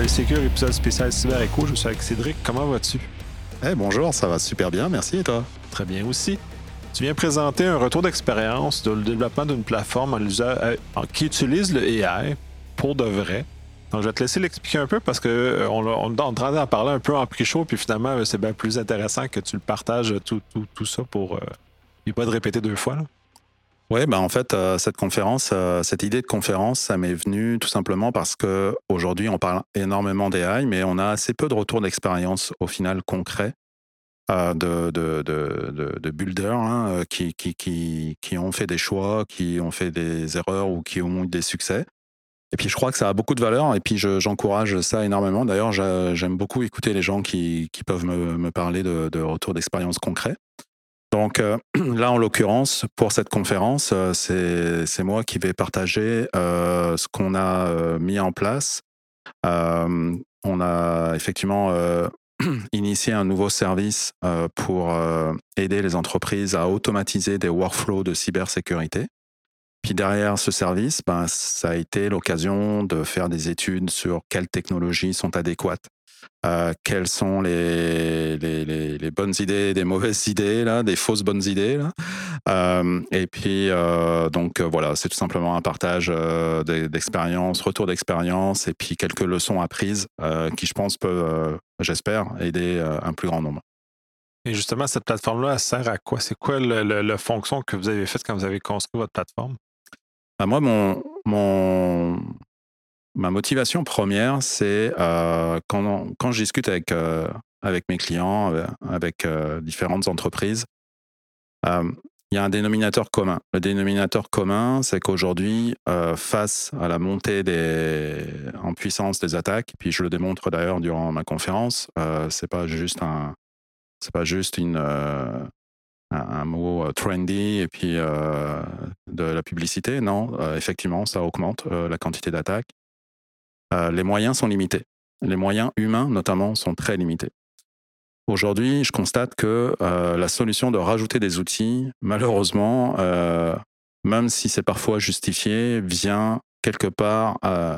Secure, épisode spécial Cyber Echo. Je suis avec Cédric. Comment vas-tu? Bonjour, ça va super bien, merci, et toi? Très bien aussi. Tu viens présenter un retour d'expérience de le développement d'une plateforme qui utilise le AI pour de vrai. Donc, je vais te laisser l'expliquer un peu parce qu'on est en train d'en parler un peu en pré-show, puis finalement, c'est bien plus intéressant que tu le partages tout ça pour ne pas de répéter deux fois. Là. Oui, en fait, cette idée de conférence, ça m'est venu tout simplement parce que aujourd'hui, on parle énormément d'AI, mais on a assez peu de retours d'expérience au final concret de builders qui ont fait des choix, qui ont fait des erreurs ou qui ont eu des succès. Et puis, je crois que ça a beaucoup de valeur et puis j'encourage ça énormément. D'ailleurs, j'aime beaucoup écouter les gens qui peuvent me parler de retours d'expérience concrets. Donc là, en l'occurrence, pour cette conférence, c'est moi qui vais partager ce qu'on a mis en place. On a effectivement initié un nouveau service pour aider les entreprises à automatiser des workflows de cybersécurité. Puis derrière ce service, ça a été l'occasion de faire des études sur quelles technologies sont adéquates. Quelles sont les bonnes idées, des mauvaises idées, là, des fausses bonnes idées. Là. Et puis, voilà, c'est tout simplement un partage d'expérience, retour d'expérience, et puis quelques leçons apprises qui, je pense, peuvent, j'espère, aider un plus grand nombre. Et justement, cette plateforme-là, elle sert à quoi? C'est quoi la fonction que vous avez faite quand vous avez construit votre plateforme? Moi, ma motivation première, c'est quand je discute avec mes clients, avec différentes entreprises, il y a un dénominateur commun. Le dénominateur commun, c'est qu'aujourd'hui, face à la montée en puissance des attaques, puis je le démontre d'ailleurs durant ma conférence, c'est pas juste un mot trendy et puis de la publicité. Non, effectivement, ça augmente la quantité d'attaques. Les moyens sont limités. Les moyens humains, notamment, sont très limités. Aujourd'hui, je constate que la solution de rajouter des outils, malheureusement, même si c'est parfois justifié, vient quelque part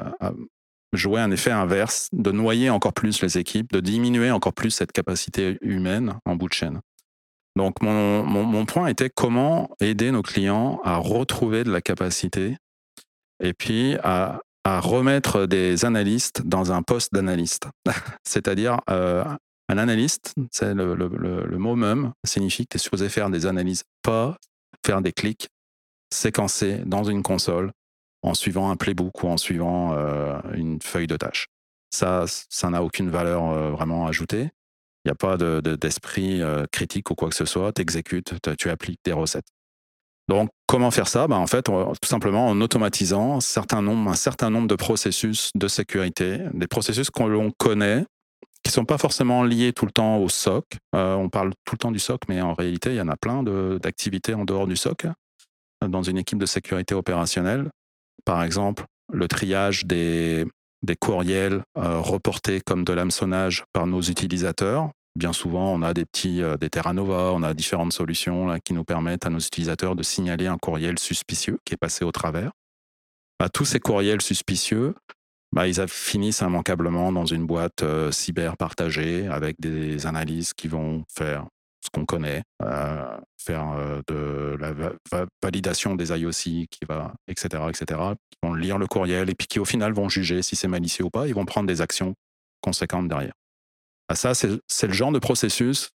jouer un effet inverse, de noyer encore plus les équipes, de diminuer encore plus cette capacité humaine en bout de chaîne. Donc, mon point était comment aider nos clients à retrouver de la capacité et puis à remettre des analystes dans un poste d'analyste. C'est-à-dire, un analyste, c'est le mot même, signifie que tu es supposé faire des analyses, pas faire des clics séquencés dans une console en suivant un playbook ou en suivant une feuille de tâche. Ça n'a aucune valeur vraiment ajoutée. Il n'y a pas d'esprit critique ou quoi que ce soit. Tu exécutes, tu appliques des recettes. Donc, comment faire ça? En fait, tout simplement en automatisant un certain nombre de processus de sécurité, des processus que l'on connaît, qui ne sont pas forcément liés tout le temps au SOC. On parle tout le temps du SOC, mais en réalité, il y en a plein d'activités en dehors du SOC, dans une équipe de sécurité opérationnelle. Par exemple, le triage des courriels reportés comme de l'hameçonnage par nos utilisateurs. Bien souvent, on a des Terra Nova, on a différentes solutions là, qui nous permettent à nos utilisateurs de signaler un courriel suspicieux qui est passé au travers. Tous ces courriels suspicieux, ils finissent immanquablement dans une boîte cyber partagée avec des analyses qui vont faire ce qu'on connaît, faire de la validation des IOC, etc., qui vont lire le courriel et puis qui au final vont juger si c'est malicieux ou pas, ils vont prendre des actions conséquentes derrière. Ça, c'est le genre de processus,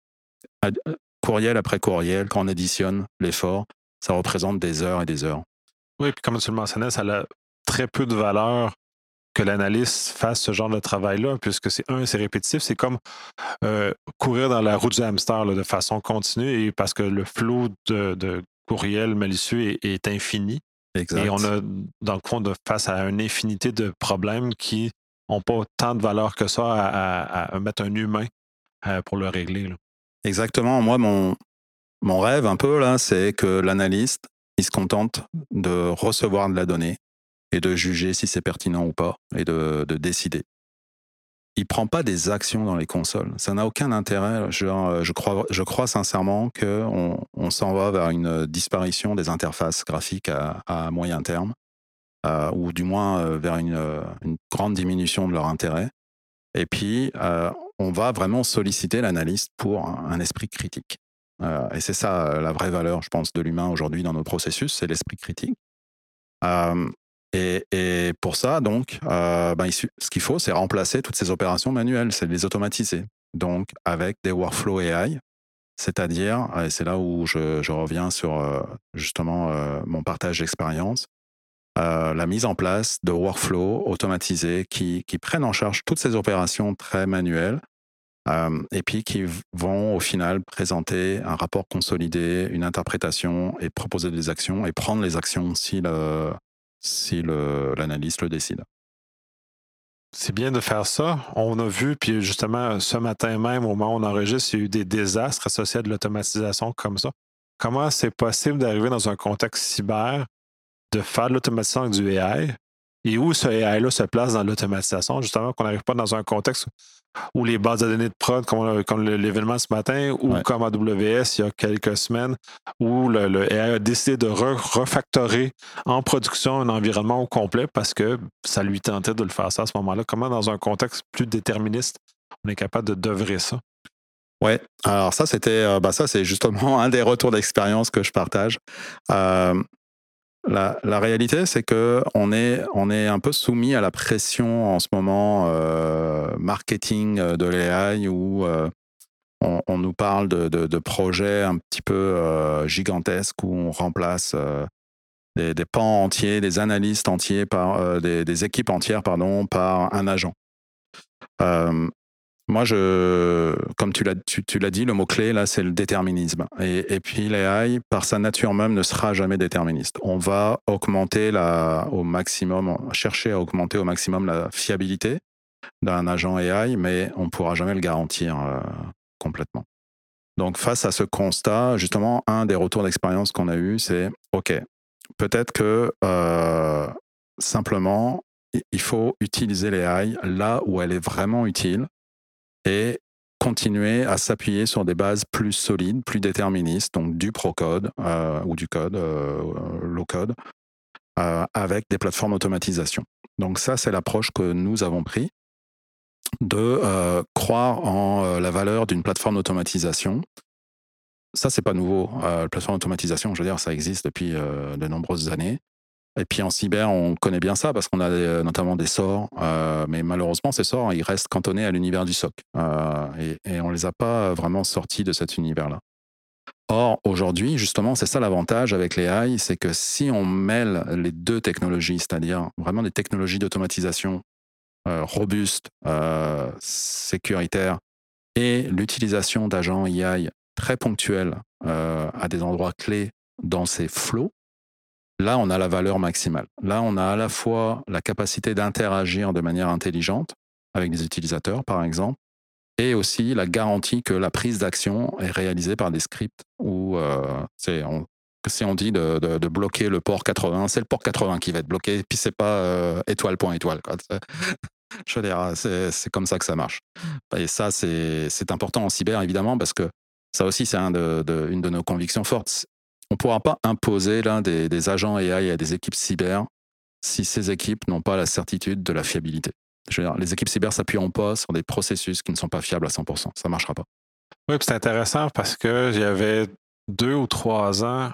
courriel après courriel, quand on additionne l'effort, ça représente des heures et des heures. Oui, puis comme tu le mentionnais, ça a très peu de valeur que l'analyste fasse ce genre de travail-là, puisque c'est répétitif, c'est comme courir dans la roue du hamster là, de façon continue, et parce que le flot de courriels malicieux est infini. Exact. Et on a, dans le fond, face à une infinité de problèmes qui n'ont pas tant de valeur que ça à mettre un humain pour le régler. Là. Exactement. Moi, mon rêve un peu, là, c'est que l'analyste, il se contente de recevoir de la donnée et de juger si c'est pertinent ou pas et de décider. Il ne prend pas des actions dans les consoles. Ça n'a aucun intérêt. Je crois sincèrement qu'on s'en va vers une disparition des interfaces graphiques à moyen terme. ou du moins vers une grande diminution de leur intérêt. Et puis, on va vraiment solliciter l'analyste pour un esprit critique. Et c'est ça la vraie valeur, je pense, de l'humain aujourd'hui dans nos processus, c'est l'esprit critique. Euh, et pour ça, donc, ce qu'il faut, c'est remplacer toutes ces opérations manuelles, c'est de les automatiser. Donc, avec des workflows AI, c'est-à-dire, et c'est là où je reviens sur justement mon partage d'expérience, la mise en place de workflows automatisés qui prennent en charge toutes ces opérations très manuelles et puis qui vont au final présenter un rapport consolidé, une interprétation et proposer des actions et prendre les actions si l'analyste le décide. C'est bien de faire ça. On a vu, puis justement, ce matin même, au moment où on enregistre, il y a eu des désastres associés à de l'automatisation comme ça. Comment c'est possible d'arriver dans un contexte cyber, de faire de l'automatisation avec du AI, et où ce AI-là se place dans l'automatisation, justement, qu'on n'arrive pas dans un contexte où les bases de données de prod, comme l'événement ce matin, ou comme AWS il y a quelques semaines, où le AI a décidé de refactorer en production un environnement au complet parce que ça lui tentait de le faire ça à ce moment-là. Comment, dans un contexte plus déterministe, on est capable de d'œuvrer ça? Ouais, alors ça, ça c'est justement un des retours d'expérience que je partage. La réalité, c'est que on est un peu soumis à la pression en ce moment marketing de l'AI où on nous parle de projets un petit peu gigantesques où on remplace des pans entiers, des analystes entiers par des équipes entières par un agent. Moi, comme tu l'as dit, le mot-clé, là, c'est le déterminisme. Et puis, l'AI, par sa nature même, ne sera jamais déterministe. On va chercher à augmenter au maximum la fiabilité d'un agent AI, mais on ne pourra jamais le garantir complètement. Donc, face à ce constat, justement, un des retours d'expérience qu'on a eu, c'est OK, peut-être que simplement, il faut utiliser l'AI là où elle est vraiment utile et continuer à s'appuyer sur des bases plus solides, plus déterministes, donc du pro-code ou du code, low-code, avec des plateformes d'automatisation. Donc ça, c'est l'approche que nous avons prise, de croire en la valeur d'une plateforme d'automatisation. Ça, c'est pas nouveau. La plateforme d'automatisation, je veux dire, ça existe depuis de nombreuses années. Et puis en cyber, on connaît bien ça parce qu'on a notamment des SOR, mais malheureusement, ces SOR, ils restent cantonnés à l'univers du SOC. Et on ne les a pas vraiment sortis de cet univers-là. Or, aujourd'hui, justement, c'est ça l'avantage avec les AI, c'est que si on mêle les deux technologies, c'est-à-dire vraiment des technologies d'automatisation robustes, sécuritaires, et l'utilisation d'agents AI très ponctuels à des endroits clés dans ces flows, là, on a la valeur maximale. Là, on a à la fois la capacité d'interagir de manière intelligente avec des utilisateurs, par exemple, et aussi la garantie que la prise d'action est réalisée par des scripts où si on dit de bloquer le port 80, c'est le port 80 qui va être bloqué, puis c'est pas étoile point étoile. Quoi. Je veux dire, c'est comme ça que ça marche. Et ça, c'est important en cyber, évidemment, parce que ça aussi, c'est une de nos convictions fortes. On ne pourra pas imposer des agents AI à des équipes cyber si ces équipes n'ont pas la certitude de la fiabilité. Je veux dire, les équipes cyber s'appuieront pas sur des processus qui ne sont pas fiables à 100%. Ça ne marchera pas. Oui, c'est intéressant parce que il y avait 2 ou 3 ans,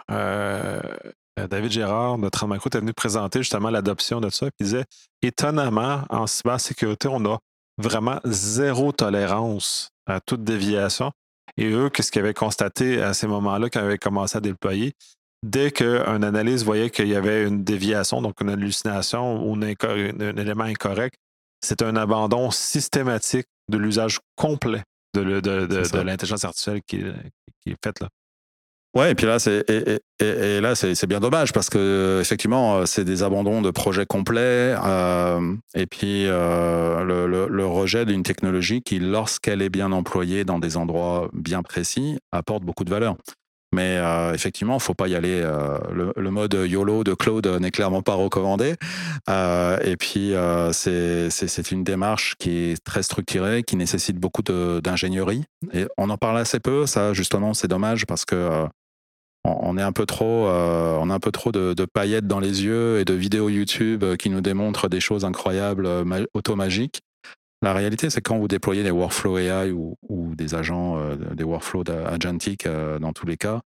David Gérard de Trend est venu présenter justement l'adoption de ça. Puis il disait, étonnamment, en cybersécurité, on a vraiment zéro tolérance à toute déviation. Et eux, qu'est-ce qu'ils avaient constaté à ces moments-là quand ils avaient commencé à déployer? Dès qu'un analyste voyait qu'il y avait une déviation, donc une hallucination ou un élément incorrect, c'est un abandon systématique de l'usage complet de l'intelligence artificielle qui est faite là. Ouais, et puis là, c'est bien dommage parce que effectivement, c'est des abandons de projets complets et puis le rejet d'une technologie qui, lorsqu'elle est bien employée dans des endroits bien précis, apporte beaucoup de valeur. Mais effectivement, il ne faut pas y aller. Le mode YOLO de Claude n'est clairement pas recommandé. Et puis, c'est une démarche qui est très structurée, qui nécessite beaucoup d'ingénierie. Et on en parle assez peu, ça, justement, c'est dommage parce que on est un peu trop, on a un peu trop de paillettes dans les yeux et de vidéos YouTube qui nous démontrent des choses incroyables, automagiques. La réalité, c'est quand vous déployez des workflows AI ou des agents, des workflows agentiques dans tous les cas,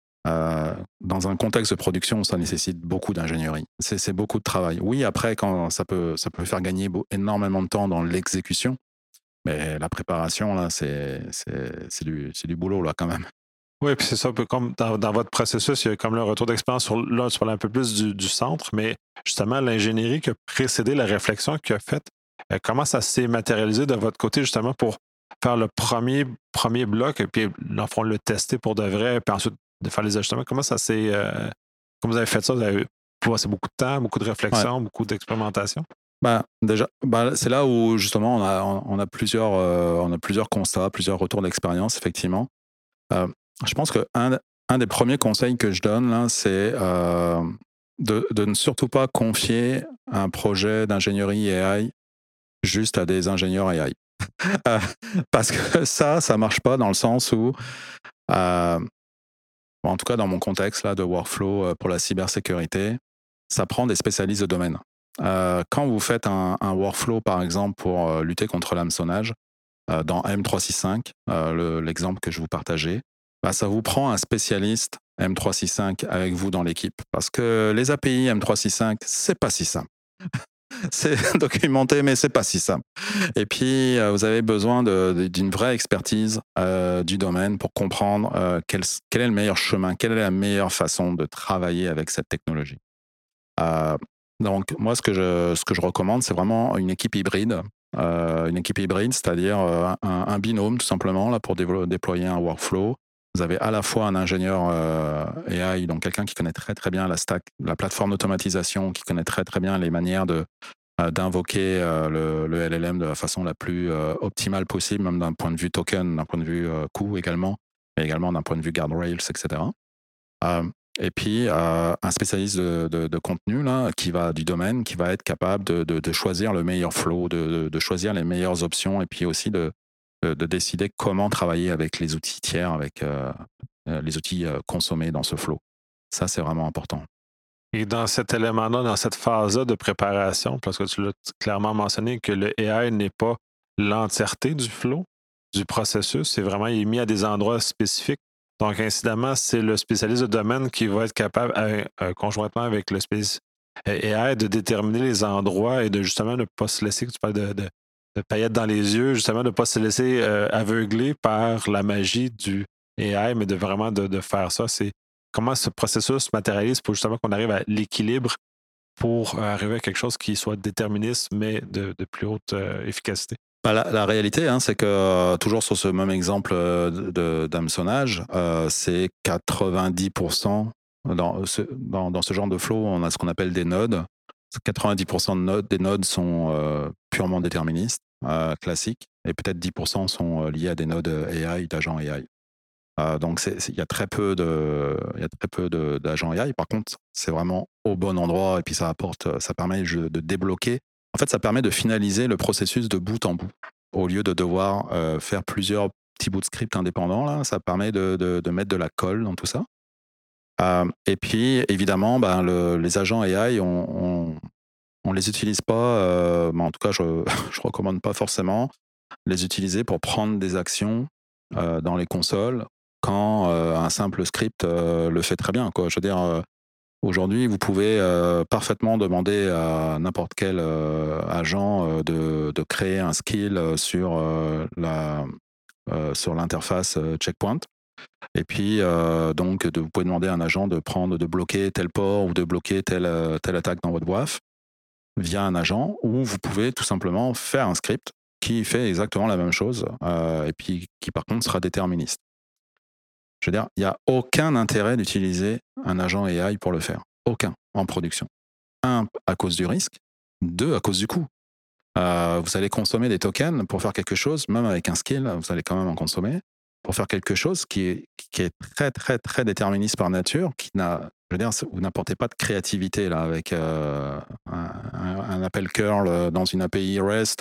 dans un contexte de production, ça nécessite beaucoup d'ingénierie. C'est beaucoup de travail. Oui, après, quand ça peut faire gagner énormément de temps dans l'exécution, mais la préparation, là, c'est du boulot, là, quand même. Oui, puis c'est ça, un peu comme dans votre processus, il y a comme le retour d'expérience sur là, tu parles un peu plus du centre, mais justement, l'ingénierie qui a précédé la réflexion qu'il a faite, comment ça s'est matérialisé de votre côté, justement, pour faire le premier bloc, et puis, dans le fond, le tester pour de vrai, puis ensuite de faire les ajustements. Comment ça s'est. Comment vous avez fait ça? Vous avez passé beaucoup de temps, beaucoup de Ouais. réflexion, beaucoup d'expérimentation? Déjà, c'est là où justement on a plusieurs constats, plusieurs retours d'expérience, effectivement. Je pense que un des premiers conseils que je donne là, c'est de ne surtout pas confier un projet d'ingénierie AI juste à des ingénieurs AI. Parce que ça marche pas dans le sens où, en tout cas dans mon contexte là de workflow pour la cybersécurité, ça prend des spécialistes de domaine. Quand vous faites un workflow, par exemple, pour lutter contre l'hameçonnage, dans M365, l'exemple que je vous partageais, ça vous prend un spécialiste M365 avec vous dans l'équipe. Parce que les API M365, c'est pas si simple. C'est documenté, mais c'est pas si simple. Et puis, vous avez besoin d'une vraie expertise du domaine pour comprendre quel est le meilleur chemin, quelle est la meilleure façon de travailler avec cette technologie. Donc, moi, ce que je recommande, c'est vraiment une équipe hybride. C'est-à-dire un binôme, tout simplement, là, pour déployer un workflow. Vous avez à la fois un ingénieur AI, donc quelqu'un qui connaît très, très bien la stack, la plateforme d'automatisation, qui connaît très, très bien les manières d'invoquer le LLM de la façon la plus optimale possible, même d'un point de vue token, d'un point de vue coût également, mais également d'un point de vue guardrails, etc. Et puis, un spécialiste de contenu là, du domaine, qui va être capable de choisir le meilleur flow, de choisir les meilleures options, et puis aussi de décider comment travailler avec les outils tiers, avec les outils consommés dans ce flow. Ça, c'est vraiment important. Et dans cet élément-là, dans cette phase-là de préparation, parce que tu l'as clairement mentionné que le AI n'est pas l'entièreté du flow, du processus, c'est vraiment il est mis à des endroits spécifiques. Donc, incidemment, c'est le spécialiste de domaine qui va être capable, conjointement avec le spécialiste AI, de déterminer les endroits et de justement ne pas se laisser, tu parles de paillettes dans les yeux, justement de ne pas se laisser aveugler par la magie du AI, mais de vraiment de faire ça. C'est comment ce processus se matérialise pour justement qu'on arrive à l'équilibre pour arriver à quelque chose qui soit déterministe, mais de plus haute efficacité. La réalité, c'est que toujours sur ce même exemple d'hameçonnage, c'est 90% dans ce genre de flow, on a ce qu'on appelle des nodes. 90% des nodes sont purement déterministes, classiques, et peut-être 10% sont liés à des nodes AI, d'agents AI. Donc il y a très peu d'agents AI. Par contre, c'est vraiment au bon endroit, et puis ça permet de débloquer. En fait, ça permet de finaliser le processus de bout en bout. Au lieu de devoir faire plusieurs petits bouts de script indépendants, là, ça permet de mettre de la colle dans tout ça. Et puis, évidemment, les agents AI, on les utilise pas, en tout cas, je ne recommande pas forcément les utiliser pour prendre des actions dans les consoles quand un simple script le fait très bien, quoi. Je veux dire, aujourd'hui, vous pouvez parfaitement demander à n'importe quel agent de créer un skill sur l'interface Checkpoint. Et puis, donc, vous pouvez demander à un agent de bloquer tel port ou de bloquer telle attaque dans votre WAF via un agent, ou vous pouvez tout simplement faire un script qui fait exactement la même chose, et puis qui par contre sera déterministe. Je veux dire, il n'y a aucun intérêt d'utiliser un agent AI pour le faire. Aucun, en production. 1, à cause du risque. 2, à cause du coût. Vous allez consommer des tokens pour faire quelque chose, même avec un skill, vous allez quand même en consommer, pour faire quelque chose qui est très, très, très déterministe par nature, je veux dire, vous n'apportez pas de créativité là, avec un appel curl dans une API REST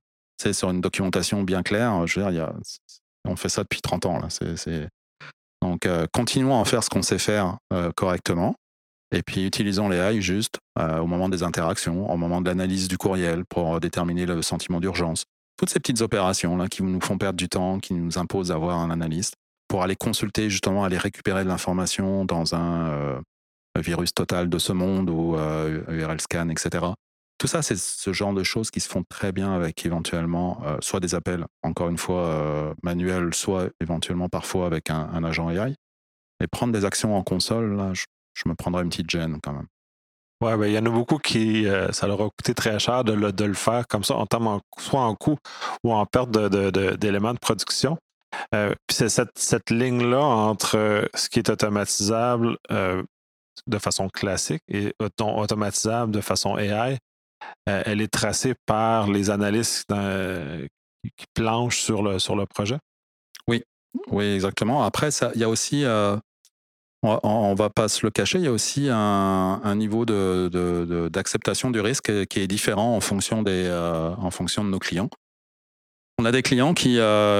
sur une documentation bien claire. Je veux dire, on fait ça depuis 30 ans. Là. Donc, continuons à faire ce qu'on sait faire correctement. Et puis, utilisons les AI juste au moment des interactions, au moment de l'analyse du courriel pour déterminer le sentiment d'urgence. Toutes ces petites opérations là qui nous font perdre du temps, qui nous imposent d'avoir un analyste pour aller consulter, justement, aller récupérer de l'information dans un virus total de ce monde ou URL scan, etc. Tout ça, c'est ce genre de choses qui se font très bien avec éventuellement soit des appels, encore une fois, manuels, soit éventuellement parfois avec un agent AI. Et prendre des actions en console, là, je me prendrais une petite gêne quand même. Ouais, ben, il y en a beaucoup qui, ça leur a coûté très cher de le faire comme ça, en termes soit en coût ou en perte d'éléments de production. Puis c'est cette ligne-là entre ce qui est automatisable de façon classique et automatisable de façon AI, elle est tracée par les analystes qui planchent sur le projet. Oui, oui, exactement. Après, il y a aussi, on va pas se le cacher, il y a aussi un niveau d'acceptation du risque qui est différent en fonction de nos clients. On a des clients qui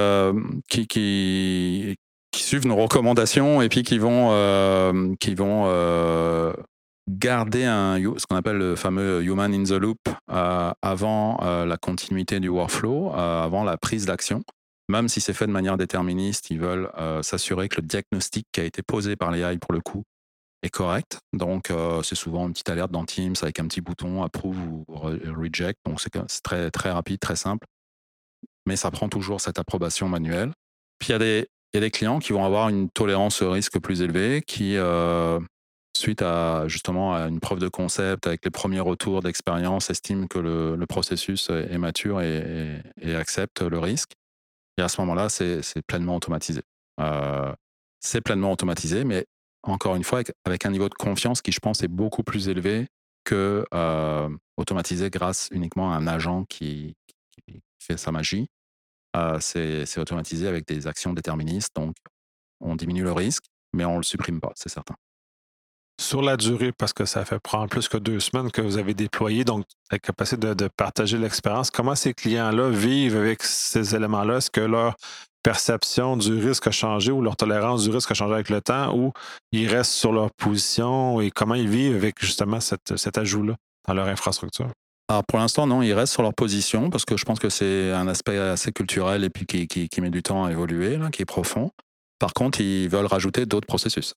suivent nos recommandations et puis qui vont garder ce qu'on appelle le fameux human in the loop avant la continuité du workflow, avant la prise d'action. Même si c'est fait de manière déterministe, ils veulent s'assurer que le diagnostic qui a été posé par l'AI pour le coup est correct. Donc, c'est souvent une petite alerte dans Teams avec un petit bouton approve ou reject. Donc, c'est très, très rapide, très simple. Mais ça prend toujours cette approbation manuelle. Puis, il y a des clients qui vont avoir une tolérance au risque plus élevée, qui, suite à justement à une preuve de concept, avec les premiers retours d'expérience, estiment que le processus est mature et accepte le risque. Et à ce moment-là, c'est pleinement automatisé. C'est pleinement automatisé, mais encore une fois, avec un niveau de confiance qui, je pense, est beaucoup plus élevé que automatisé grâce uniquement à un agent qui fait sa magie. C'est automatisé avec des actions déterministes, donc on diminue le risque, mais on ne le supprime pas, c'est certain. Sur la durée, parce que ça fait prendre plus que 2 semaines que vous avez déployé, donc la capacité de partager l'expérience, comment ces clients-là vivent avec ces éléments-là? Est-ce que leur perception du risque a changé ou leur tolérance du risque a changé avec le temps ou ils restent sur leur position et comment ils vivent avec justement cet ajout-là dans leur infrastructure? Alors pour l'instant, non, ils restent sur leur position parce que je pense que c'est un aspect assez culturel et puis qui met du temps à évoluer, là, qui est profond. Par contre, ils veulent rajouter d'autres processus.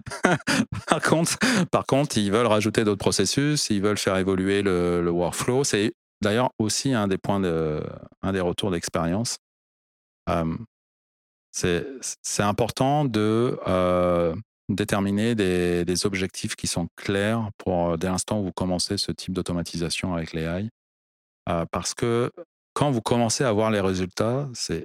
Par contre, ils veulent rajouter d'autres processus, ils veulent faire évoluer le workflow. C'est d'ailleurs aussi un des retours d'expérience. Euh, c'est important de déterminer des objectifs qui sont clairs pour dès l'instant où vous commencez ce type d'automatisation avec les AI. Parce que quand vous commencez à voir les résultats, c'est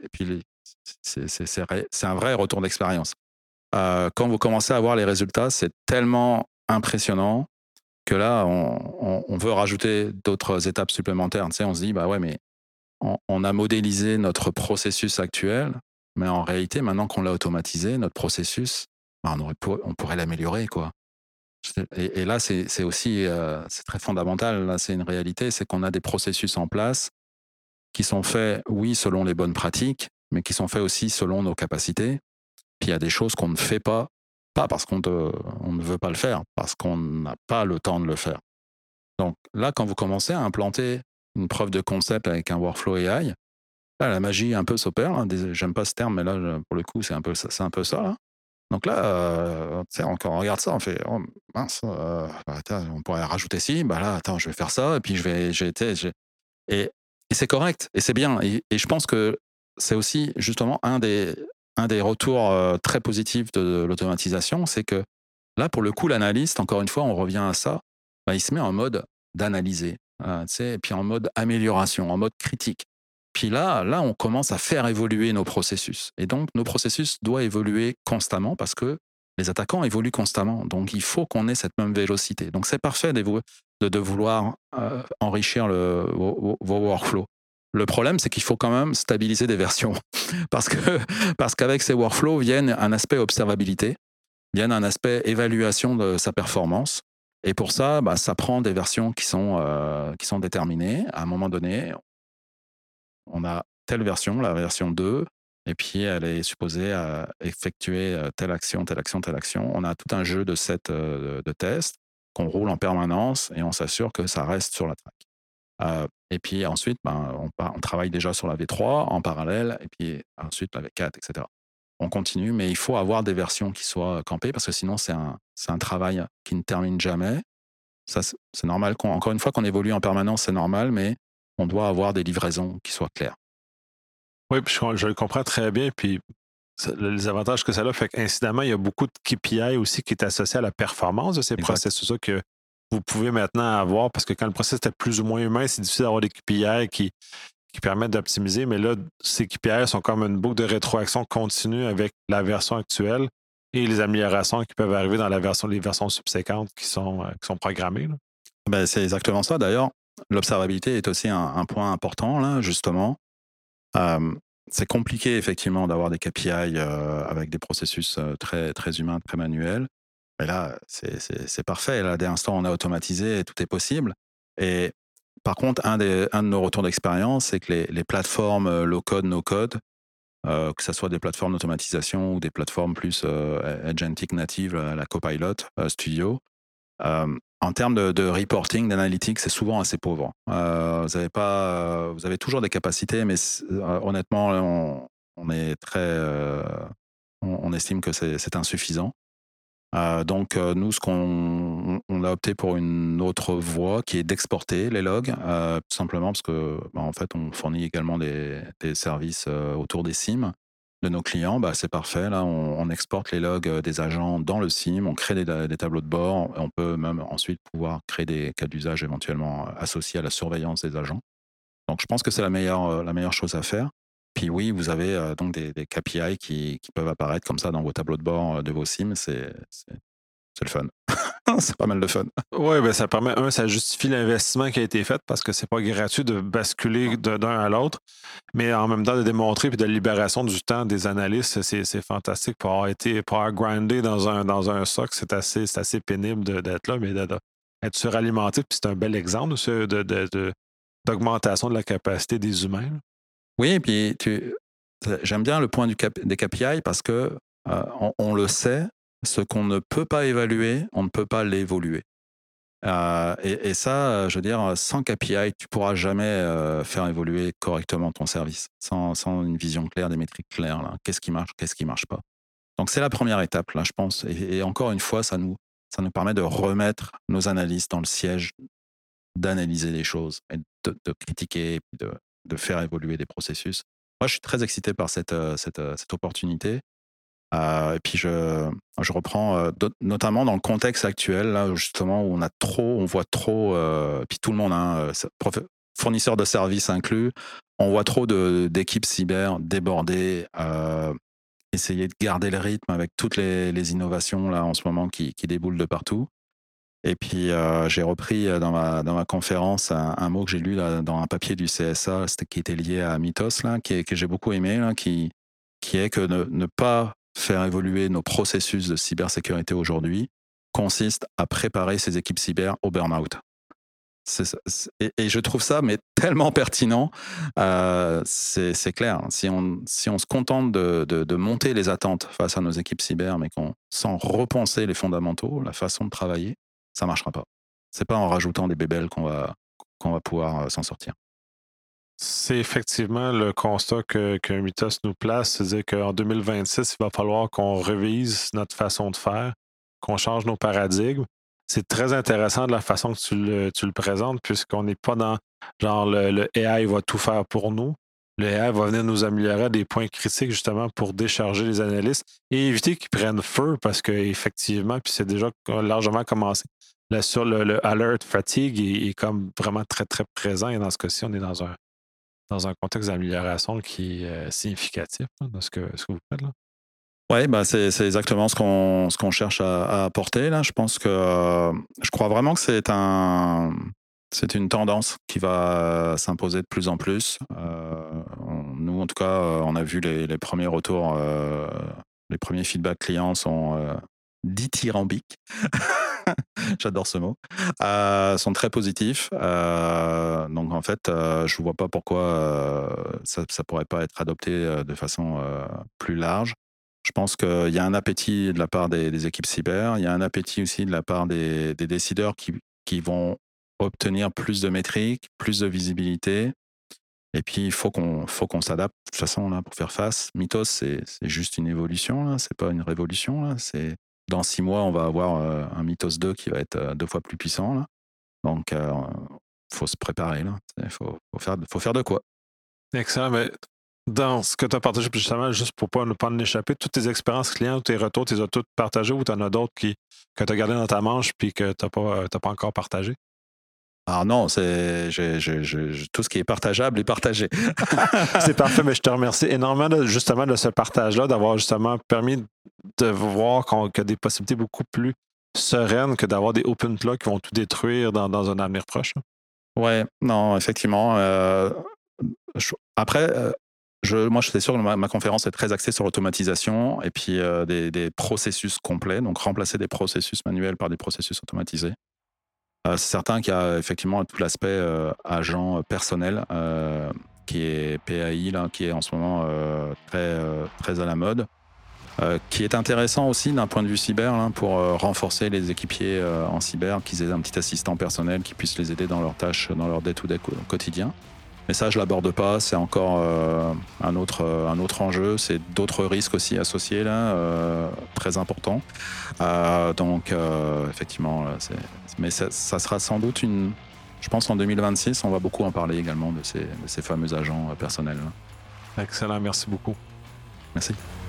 un vrai retour d'expérience. Quand vous commencez à voir les résultats, c'est tellement impressionnant que là, on veut rajouter d'autres étapes supplémentaires. Tu sais, on se dit, bah ouais, mais on a modélisé notre processus actuel, mais en réalité, maintenant qu'on l'a automatisé, notre processus, bah, on pourrait l'améliorer, quoi. Et là, c'est aussi c'est très fondamental. Là, c'est une réalité, c'est qu'on a des processus en place qui sont faits, oui, selon les bonnes pratiques, mais qui sont faits aussi selon nos capacités. Puis il y a des choses qu'on ne fait pas parce qu'on ne veut pas le faire, parce qu'on n'a pas le temps de le faire. Donc là, quand vous commencez à implanter une preuve de concept avec un workflow AI, là, la magie un peu s'opère. Hein. J'aime pas ce terme, mais là, pour le coup, c'est un peu ça. Là. Donc là, quand on regarde ça, on fait oh, mince, on pourrait rajouter ci, bah là, attends, je vais faire ça, et puis et c'est correct, et c'est bien. Et je pense que c'est aussi justement un des retours très positifs de l'automatisation, c'est que là, pour le coup, l'analyste, encore une fois, on revient à ça, bah, il se met en mode d'analyser, et puis en mode amélioration, en mode critique. Puis là, on commence à faire évoluer nos processus. Et donc, nos processus doivent évoluer constamment parce que les attaquants évoluent constamment. Donc, il faut qu'on ait cette même vélocité. Donc, c'est parfait de vouloir enrichir vos workflows. Le problème, c'est qu'il faut quand même stabiliser des versions. parce qu'avec ces workflows viennent un aspect observabilité, viennent un aspect évaluation de sa performance. Et pour ça, bah, ça prend des versions qui sont déterminées. À un moment donné, on a telle version, la version 2, et puis elle est supposée effectuer telle action, telle action, telle action. On a tout un jeu de sets de tests qu'on roule en permanence et on s'assure que ça reste sur la track. Et puis ensuite, on travaille déjà sur la V3 en parallèle, et puis ensuite la V4, etc. On continue, mais il faut avoir des versions qui soient campées, parce que sinon c'est un travail qui ne termine jamais. Ça, c'est normal. Encore une fois, qu'on évolue en permanence, c'est normal, mais on doit avoir des livraisons qui soient claires. Oui, puis je le comprends très bien. Puis les avantages que ça a, fait qu'incidemment, il y a beaucoup de KPI aussi qui est associé à la performance de ces Exact. processus-là que vous pouvez maintenant avoir, parce que quand le processus était plus ou moins humain, c'est difficile d'avoir des KPI qui permettent d'optimiser, mais là, ces KPI sont comme une boucle de rétroaction continue avec la version actuelle et les améliorations qui peuvent arriver dans les versions subséquentes qui sont programmées. Là. Ben, c'est exactement ça. D'ailleurs, l'observabilité est aussi un point important, là, justement. C'est compliqué, effectivement, d'avoir des KPI avec des processus très, très humains, très manuels. Mais là, c'est parfait. Là, dès l'instant où on a automatisé, tout est possible. Et par contre, un de nos retours d'expérience, c'est que les plateformes low-code, no-code, que ce soit des plateformes d'automatisation ou des plateformes plus agentic native, la Copilot Studio, en termes de reporting, d'analytics, c'est souvent assez pauvre. Vous avez toujours des capacités, mais honnêtement, on est très, on estime que c'est insuffisant. Donc nous, on a opté pour une autre voie qui est d'exporter les logs, tout simplement parce que en fait, on fournit également des services autour des SIEM de nos clients. C'est parfait. Là, on exporte les logs des agents dans le SIEM, on crée des tableaux de bord, et on peut même ensuite pouvoir créer des cas d'usage éventuellement associés à la surveillance des agents. Donc je pense que c'est la meilleure chose à faire. Puis oui, vous avez donc des KPI qui peuvent apparaître comme ça dans vos tableaux de bord de vos SIEM. C'est le fun. C'est pas mal de fun. Oui, ben ça permet, ça justifie l'investissement qui a été fait parce que c'est pas gratuit de basculer d'un à l'autre, mais en même temps de démontrer puis de libération du temps des analystes, c'est fantastique pour avoir grindé dans un SOC, c'est assez pénible d'être là, mais d'être suralimenté, puis c'est un bel exemple aussi d'augmentation de la capacité des humains. Là. Oui, et puis j'aime bien le point des KPI parce que on le sait, ce qu'on ne peut pas évaluer, on ne peut pas l'évoluer. Et ça, je veux dire, sans KPI, tu pourras jamais faire évoluer correctement ton service, sans une vision claire, des métriques claires. Là. Qu'est-ce qui marche pas. Donc c'est la première étape, là, je pense. Et encore une fois, ça nous permet de remettre nos analystes dans le siège, d'analyser les choses, et de critiquer, et puis de faire évoluer des processus. Moi, je suis très excité par cette opportunité. Et puis je reprends notamment dans le contexte actuel, là, justement, où on voit trop, puis tout le monde, fournisseurs de services inclus, on voit trop d'équipes cyber débordées, essayer de garder le rythme avec toutes les innovations là en ce moment qui déboulent de partout. Et puis j'ai repris dans ma conférence un mot que j'ai lu là, dans un papier du CSA, qui était lié à Mythos, là, que j'ai beaucoup aimé, là, qui est que ne pas faire évoluer nos processus de cybersécurité aujourd'hui consiste à préparer ces équipes cyber au burn-out. Et je trouve ça mais tellement pertinent. C'est clair. Si on se contente de monter les attentes face à nos équipes cyber, mais sans repenser les fondamentaux, la façon de travailler, ça marchera pas. C'est pas en rajoutant des bébelles qu'on va pouvoir s'en sortir. C'est effectivement le constat que Mythos nous place, c'est-à-dire qu'en 2026, il va falloir qu'on révise notre façon de faire, qu'on change nos paradigmes. C'est très intéressant de la façon que tu le présentes, puisqu'on n'est pas dans genre le AI va tout faire pour nous. Le AI va venir nous améliorer à des points critiques justement pour décharger les analystes et éviter qu'ils prennent feu parce qu'effectivement, puis c'est déjà largement commencé. Là, sur le alert fatigue est comme vraiment très, très présent et dans ce cas-ci, on est dans un contexte d'amélioration qui est significatif là, de ce que vous faites là. Ouais, c'est exactement ce qu'on cherche à apporter là. Je pense que je crois vraiment que c'est une tendance qui va s'imposer de plus en plus. Nous, en tout cas, on a vu les premiers retours, les premiers feedbacks clients sont dithyrambiques. J'adore ce mot. Sont très positifs. Donc en fait, je ne vois pas pourquoi ça pourrait pas être adopté de façon plus large. Je pense qu'il y a un appétit de la part des équipes cyber. Il y a un appétit aussi de la part des décideurs qui vont obtenir plus de métriques, plus de visibilité. Et puis, il faut qu'on s'adapte. De toute façon, là, pour faire face, Mythos, c'est juste une évolution. Là. C'est pas une révolution. Là. Dans 6 mois, on va avoir un Mythos 2 qui va être 2 fois plus puissant. Là. Donc, faut se préparer. Il faut faire de quoi. Excellent. Mais dans ce que tu as partagé, puis justement, juste pour ne pas en échapper, toutes tes expériences clients, tes retours, tu les as toutes partagées ou tu en as d'autres que tu as gardées dans ta manche puis que tu n'as pas encore partagé? Alors non, tout ce qui est partageable est partagé. C'est parfait, mais je te remercie énormément justement de ce partage-là, d'avoir justement permis de voir qu'il y a des possibilités beaucoup plus sereines que d'avoir des open plats qui vont tout détruire dans un avenir proche. Ouais, non, effectivement. Après, moi, je suis sûr que ma conférence est très axée sur l'automatisation et puis des processus complets, donc remplacer des processus manuels par des processus automatisés. C'est certain qu'il y a effectivement tout l'aspect agent personnel qui est PAI, là, qui est en ce moment très à la mode, qui est intéressant aussi d'un point de vue cyber là, pour renforcer les équipiers en cyber, qu'ils aient un petit assistant personnel qui puisse les aider dans leurs tâches, dans leur day-to-day quotidien. Mais ça, je l'aborde pas. C'est encore un autre enjeu. C'est d'autres risques aussi associés là, très importants. Donc, effectivement, mais ça sera sans doute je pense en 2026, on va beaucoup en parler également de ces fameux agents personnels. Excellent, merci beaucoup. Merci.